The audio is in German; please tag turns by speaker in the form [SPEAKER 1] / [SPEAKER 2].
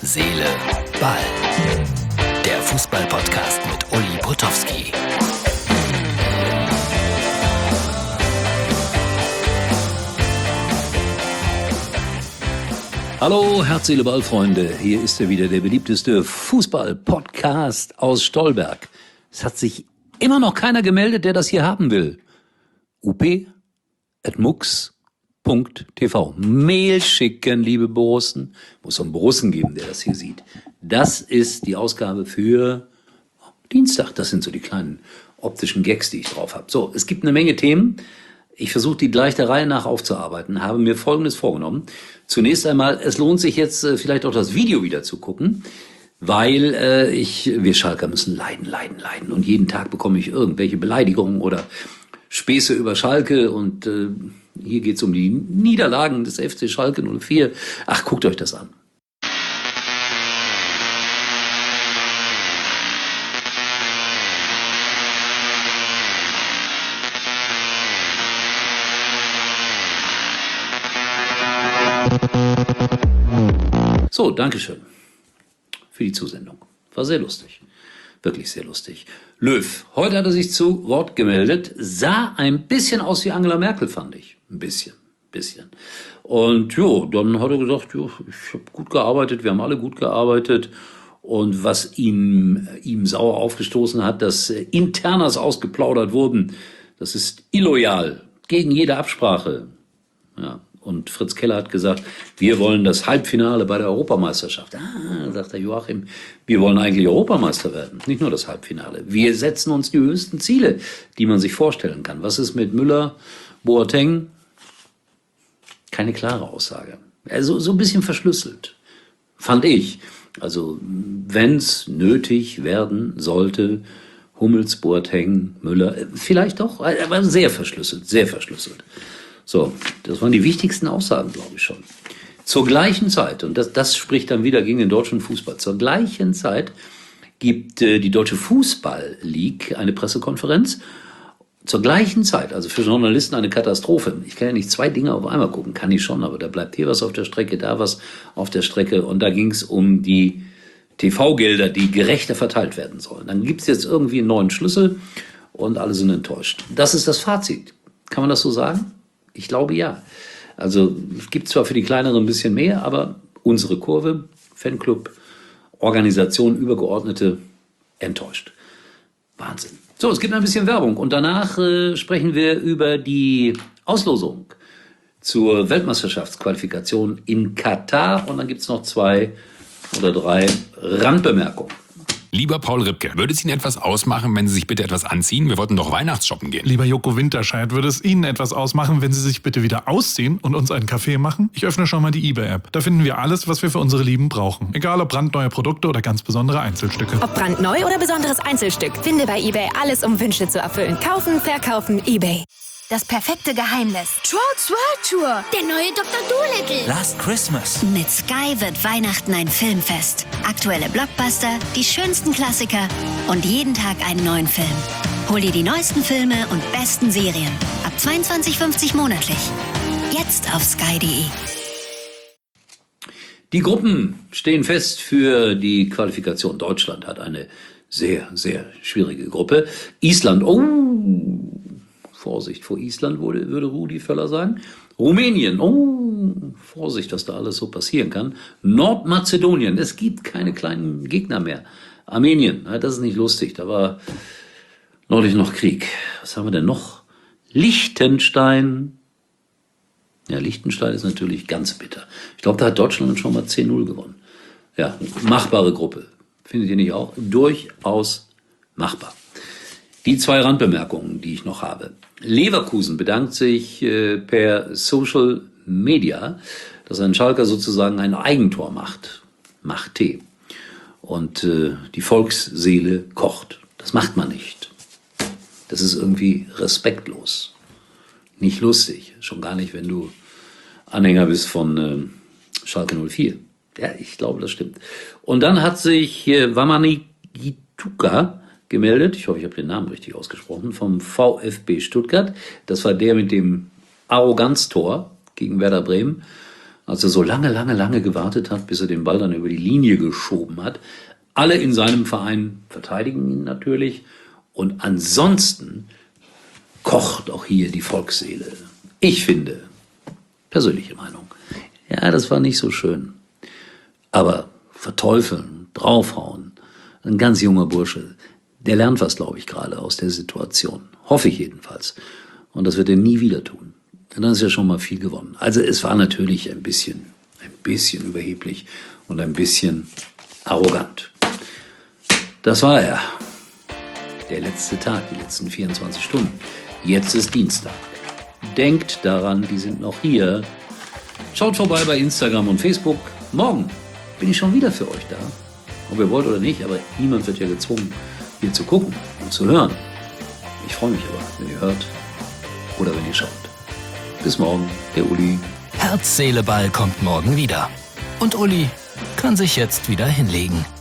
[SPEAKER 1] Seele, Ball. Der Fußball-Podcast mit Uli Potowski. Hallo, Herz, Seele, Ball, Freunde. Hier ist er wieder, der beliebteste Fußball-Podcast aus Stolberg. Es hat sich immer noch keiner gemeldet, der das hier haben will. up@mux.tv. Mail schicken, liebe Borussen. Muss so einen Borussen geben, der das hier sieht. Das ist die Ausgabe für Dienstag. Das sind so die kleinen optischen Gags, die ich drauf habe. So, es gibt eine Menge Themen. Ich versuche die gleich der Reihe nach aufzuarbeiten, habe mir Folgendes vorgenommen. Zunächst einmal, es lohnt sich jetzt vielleicht auch das Video wieder zu gucken, weil wir Schalker müssen leiden. Und jeden Tag bekomme ich irgendwelche Beleidigungen oder Späße über Schalke und hier geht's um die Niederlagen des FC Schalke 04. Ach, guckt euch das an. So, Dankeschön für die Zusendung. War sehr lustig. Wirklich sehr lustig. Löw, heute hat er sich zu Wort gemeldet, sah ein bisschen aus wie Angela Merkel, fand ich. Ein bisschen. Und dann hat er gesagt, ich habe gut gearbeitet, wir haben alle gut gearbeitet. Und was ihm sauer aufgestoßen hat, dass Internas ausgeplaudert wurden, das ist illoyal, gegen jede Absprache. Ja. Und Fritz Keller hat gesagt, wir wollen das Halbfinale bei der Europameisterschaft. Sagt der Joachim, wir wollen eigentlich Europameister werden, nicht nur das Halbfinale. Wir setzen uns die höchsten Ziele, die man sich vorstellen kann. Was ist mit Müller, Boateng? Keine klare Aussage. Also so ein bisschen verschlüsselt, fand ich. Also wenn's nötig werden sollte, Hummels, Boateng, Müller, vielleicht doch, aber sehr verschlüsselt. So, das waren die wichtigsten Aussagen, glaube ich schon. Zur gleichen Zeit, und das spricht dann wieder gegen den deutschen Fußball, zur gleichen Zeit gibt die Deutsche Fußball-League eine Pressekonferenz. Zur gleichen Zeit, also für Journalisten eine Katastrophe. Ich kann ja nicht zwei Dinge auf einmal gucken, kann ich schon, aber da bleibt hier was auf der Strecke, da was auf der Strecke. Und da ging es um die TV-Gelder, die gerechter verteilt werden sollen. Dann gibt es jetzt irgendwie einen neuen Schlüssel und alle sind enttäuscht. Das ist das Fazit. Kann man das so sagen? Ich glaube ja. Also es gibt zwar für die Kleineren ein bisschen mehr, aber unsere Kurve, Fanclub, Organisation, Übergeordnete, enttäuscht. Wahnsinn. So, es gibt ein bisschen Werbung und danach sprechen wir über die Auslosung zur Weltmeisterschaftsqualifikation in Katar und dann gibt es noch 2 oder 3 Randbemerkungen.
[SPEAKER 2] Lieber Paul Ripke, würde es Ihnen etwas ausmachen, wenn Sie sich bitte etwas anziehen? Wir wollten doch Weihnachtsshoppen gehen.
[SPEAKER 3] Lieber Joko Winterscheid, würde es Ihnen etwas ausmachen, wenn Sie sich bitte wieder ausziehen und uns einen Kaffee machen? Ich öffne schon mal die eBay-App. Da finden wir alles, was wir für unsere Lieben brauchen. Egal ob brandneue Produkte oder ganz besondere Einzelstücke.
[SPEAKER 4] Ob brandneu oder besonderes Einzelstück, finde bei eBay alles, um Wünsche zu erfüllen. Kaufen, verkaufen, eBay.
[SPEAKER 5] Das perfekte Geheimnis.
[SPEAKER 6] Trolls World Tour. Der neue Dr. Dolittle.
[SPEAKER 1] Last Christmas.
[SPEAKER 5] Mit Sky wird Weihnachten ein Filmfest. Aktuelle Blockbuster, die schönsten Klassiker und jeden Tag einen neuen Film. Hol dir die neuesten Filme und besten Serien. Ab 22,50 monatlich. Jetzt auf sky.de.
[SPEAKER 1] Die Gruppen stehen fest für die Qualifikation. Deutschland hat eine sehr, sehr schwierige Gruppe. Island, Vorsicht vor Island, würde Rudi Völler sagen. Rumänien, Vorsicht, was da alles so passieren kann. Nordmazedonien, es gibt keine kleinen Gegner mehr. Armenien, das ist nicht lustig, da war neulich noch Krieg. Was haben wir denn noch? Liechtenstein. Ja, Liechtenstein ist natürlich ganz bitter. Ich glaube, da hat Deutschland schon mal 10-0 gewonnen. Ja, machbare Gruppe. Findet ihr nicht auch? Durchaus machbar. Die 2 Randbemerkungen, die ich noch habe. Leverkusen bedankt sich per Social Media, dass ein Schalker sozusagen ein Eigentor macht. Und die Volksseele kocht. Das macht man nicht. Das ist irgendwie respektlos. Nicht lustig. Schon gar nicht, wenn du Anhänger bist von Schalke 04. Ja, ich glaube, das stimmt. Und dann hat sich Wamani Gituka gemeldet, ich hoffe, ich habe den Namen richtig ausgesprochen, vom VfB Stuttgart. Das war der mit dem Arroganztor gegen Werder Bremen. als er so lange gewartet hat, bis er den Ball dann über die Linie geschoben hat. Alle in seinem Verein verteidigen ihn natürlich. Und ansonsten kocht auch hier die Volksseele. Ich finde, persönliche Meinung, ja, das war nicht so schön. Aber verteufeln, draufhauen, ein ganz junger Bursche, der lernt was, glaube ich, gerade aus der Situation. Hoffe ich jedenfalls. Und das wird er nie wieder tun. Denn dann ist ja schon mal viel gewonnen. Also es war natürlich ein bisschen überheblich und ein bisschen arrogant. Das war er. Der letzte Tag, die letzten 24 Stunden. Jetzt ist Dienstag. Denkt daran, die sind noch hier. Schaut vorbei bei Instagram und Facebook. Morgen bin ich schon wieder für euch da. Ob ihr wollt oder nicht, aber niemand wird ja gezwungen, hier zu gucken und zu hören. Ich freue mich aber, wenn ihr hört oder wenn ihr schaut. Bis morgen, der Uli.
[SPEAKER 7] Herz, Seele, Ball kommt morgen wieder. Und Uli kann sich jetzt wieder hinlegen.